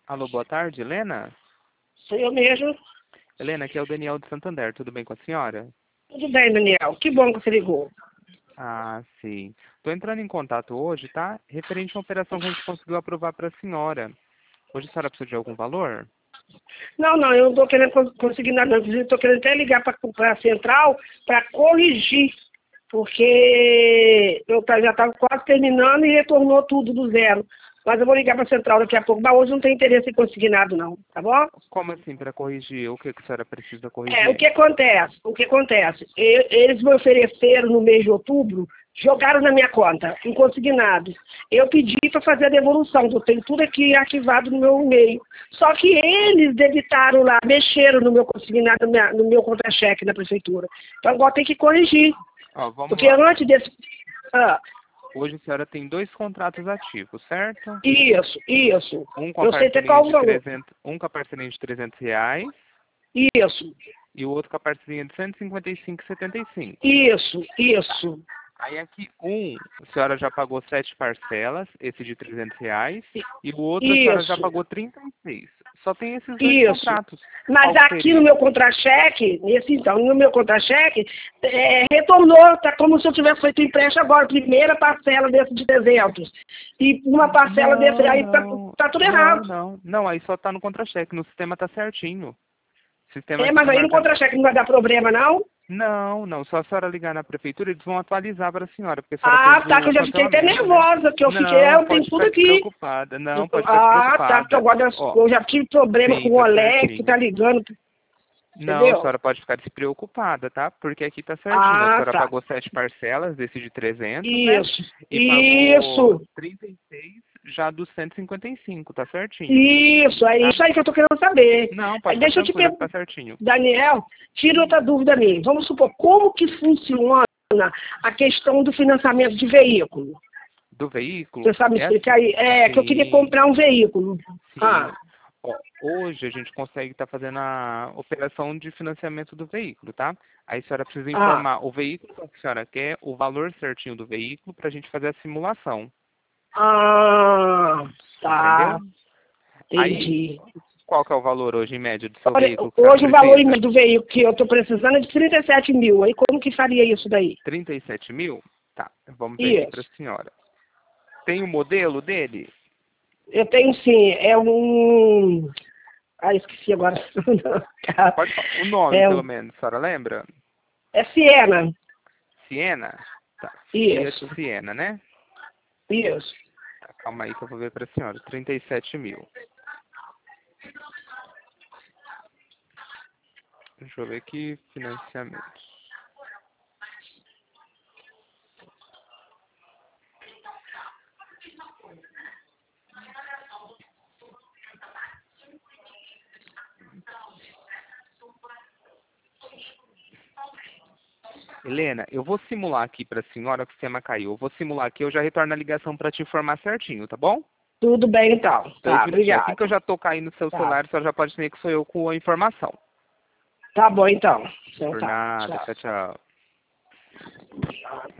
Alô, boa tarde, Helena? Sou eu mesmo. Helena, aqui é o Daniel de Santander, tudo bem com a senhora? Tudo bem, Daniel. Que bom que você ligou. Ah, sim. Tô entrando em contato hoje, tá? Referente a uma operação que a gente conseguiu aprovar para a senhora. Hoje a senhora precisa de algum valor? Não, eu não estou querendo conseguir nada, não. Inclusive, estou querendo até ligar para a central para corrigir, porque eu já estava quase terminando e retornou tudo do zero. Mas eu vou ligar para a central daqui a pouco. Mas hoje não tem interesse em conseguir nada, não. Tá bom? Como assim, para corrigir? O que que a senhora precisa O corrigir? que acontece? Eles me ofereceram no mês de outubro, jogaram na minha conta, inconsignado. Eu pedi para fazer a devolução, eu tenho tudo aqui arquivado no meu e-mail. Só que eles debitaram lá, mexeram no meu consignado, no meu contra-cheque da prefeitura. Então agora tem que corrigir. Ó, vamos Porque lá. antes desse. Ah, Hoje a senhora tem 2 contratos ativos, certo? isso. Um com a Eu sei até parcelinha qual o de valor. 300, um com a parcelinha de R$ 300 Isso, e o outro com a parcelinha de 155,75. isso. Aí aqui a senhora já pagou 7 parcelas, esse de R$ 300, e o outro a senhora já Isso. pagou 36. Só tem esses 2 Isso. contratos. Mas Qual que aqui no seria? meu contra-cheque, no meu contra-cheque, retornou, tá como se eu tivesse feito empréstimo agora, primeira parcela desse de 300. E uma parcela desse, Não, aí não, tá tudo não, errado. não. Não, aí só tá no contra-cheque, no sistema tá certinho. O sistema aqui Mas tá aí no marcando. contra-cheque não vai dar problema, não? Não, não, só a senhora ligar na prefeitura, eles vão atualizar para a senhora, porque a senhora Ah, fez tá, que o eu já fiquei até cancelamento, né? nervosa, que eu fiquei, Não, eu tenho pode tudo ficar aqui. despreocupada. Não, pode ficar Ah, tá, porque despreocupada. agora Ó, eu já tive problema com sim, o tá Alex, que certinho. tá ligando, Não, a entendeu? senhora pode ficar despreocupada, tá? Porque aqui tá certinho. A Ah, senhora tá. pagou 7 parcelas desse de 300, né? Isso, E pagou isso. 36 já dos 155, tá certinho, Isso, é tá? isso aí que eu tô querendo saber. Não, pode Aí ficar deixa eu te tranquila que perguntar, tá certinho. Daniel, tira outra dúvida minha. Vamos supor, como que funciona a questão do financiamento de veículo? Do veículo, Você sabe me é explicar assim. aí? É, que eu queria Sim, comprar um veículo. sim. Ah, Ó, hoje a gente consegue estar fazendo a operação de financiamento do veículo, tá? Aí a senhora precisa ah, informar o veículo que a senhora quer, o valor certinho do veículo para a gente fazer a simulação, ah, tá, entendeu? Aí, entendi. qual que é o valor hoje em média do seu Olha, veículo que a senhora hoje o valor em precisa? média do veículo que eu estou precisando é de 37 mil. Aí como que faria isso daí? 37 mil? Tá, vamos ver aqui para a Isso. senhora. Tem o modelo dele? Eu tenho sim, é um. Ah, esqueci agora. Pode falar. O nome, É, pelo menos, a senhora lembra? é Siena. Siena? Tá, Fiat Isso, Siena, né? isso. Tá, calma aí que eu vou ver para a senhora. 37 mil. Deixa eu ver aqui, financiamento. Helena, eu vou simular aqui para a senhora que o sistema caiu. Eu vou simular aqui, eu já retorno a ligação para te informar certinho, tá bom? Tudo bem então. 2 Tá, minutinhos. Assim que eu obrigado. já tocar aí no seu Tá. celular, a senhora já pode ter que sou eu com a informação. Tá bom então. Então Por tá. nada. Tchau. Tchau, tchau.